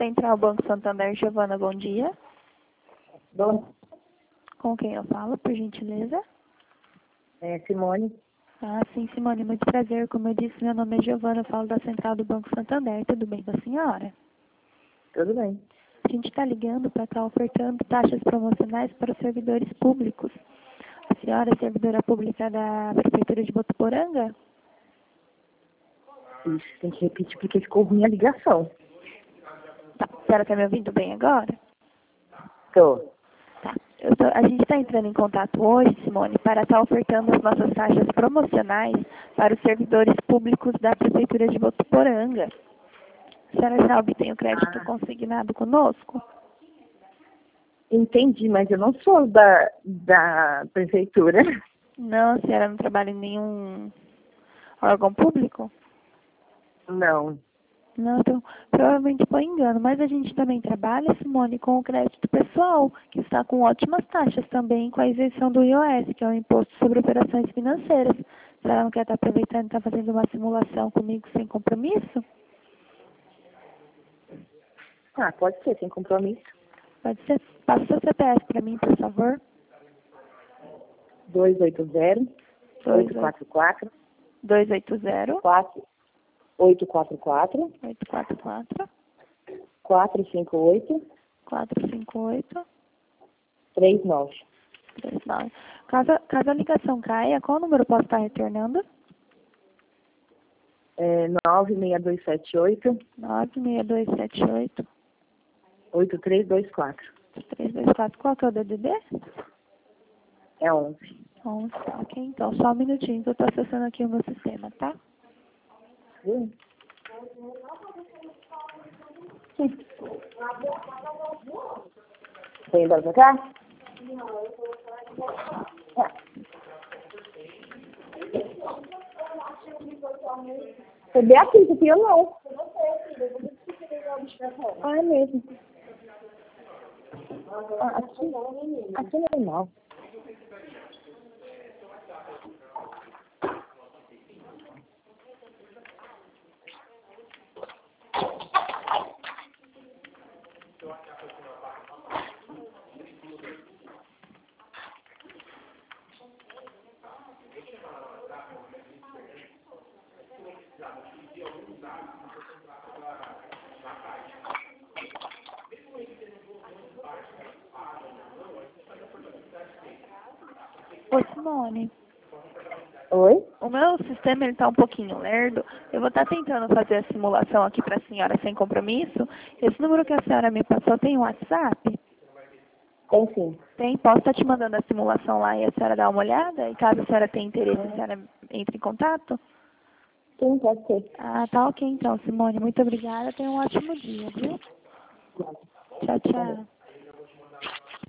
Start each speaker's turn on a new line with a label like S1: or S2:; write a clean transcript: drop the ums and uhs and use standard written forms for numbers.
S1: Central Banco Santander, Giovana, bom dia.
S2: Bom,
S1: Com quem eu falo, por gentileza?
S2: Simone.
S1: Ah, sim, Simone, muito prazer. Como eu disse, meu nome é Giovana, eu falo da Central do Banco Santander. Tudo bem com a senhora?
S2: Tudo bem.
S1: A gente está ligando para estar ofertando taxas promocionais para os servidores públicos. A senhora é servidora pública da Prefeitura de Botuporanga?
S2: Ixi, tem que repetir porque ficou ruim a ligação.
S1: Tá. A senhora está me ouvindo bem agora?
S2: Tô.
S1: Tá. A gente está entrando em contato hoje, Simone, para estar ofertando as nossas taxas promocionais para os servidores públicos da Prefeitura de Botuporanga. A senhora já obtém o crédito consignado conosco?
S2: Entendi, mas eu não sou da prefeitura.
S1: Não, a senhora não trabalha em nenhum órgão público?
S2: Não.
S1: Não, então, provavelmente foi engano, mas a gente também trabalha, Simone, com o crédito pessoal, que está com ótimas taxas também, com a isenção do IOS, que é o Imposto sobre Operações Financeiras. A senhora não quer estar aproveitando e estar fazendo uma simulação comigo sem compromisso?
S2: Ah, pode ser, sem compromisso.
S1: Pode ser. Passa o seu CPF para mim, por favor.
S2: 280-844-454.
S1: 280
S2: 844
S1: 844
S2: 458
S1: 458
S2: 39.
S1: 39. Caso a ligação caia, qual número eu posso estar retornando?
S2: 96278
S1: 96278
S2: 8324.
S1: 324. Qual que é o DDD?
S2: É 11.
S1: 11. Tá, ok. Então, só um minutinho que eu estou acessando aqui o meu sistema, tá?
S2: Tem embora pra cá? Foi bem aqui, isso aqui eu não. Ah, é mesmo. Ah, aqui é normal.
S1: Ô, Simone,
S2: Oi?
S1: o meu sistema está um pouquinho lerdo. Eu vou estar tentando fazer a simulação aqui para a senhora sem compromisso. Esse número que a senhora me passou tem um WhatsApp?
S2: Tem sim.
S1: Tem. Posso estar te mandando a simulação lá e a senhora dá uma olhada? E caso a senhora tenha interesse, a senhora entre em contato?
S2: Sim, pode ser.
S1: Ah, tá ok então, Simone. Muito obrigada. Tenha um ótimo dia, viu? Tchau, tchau.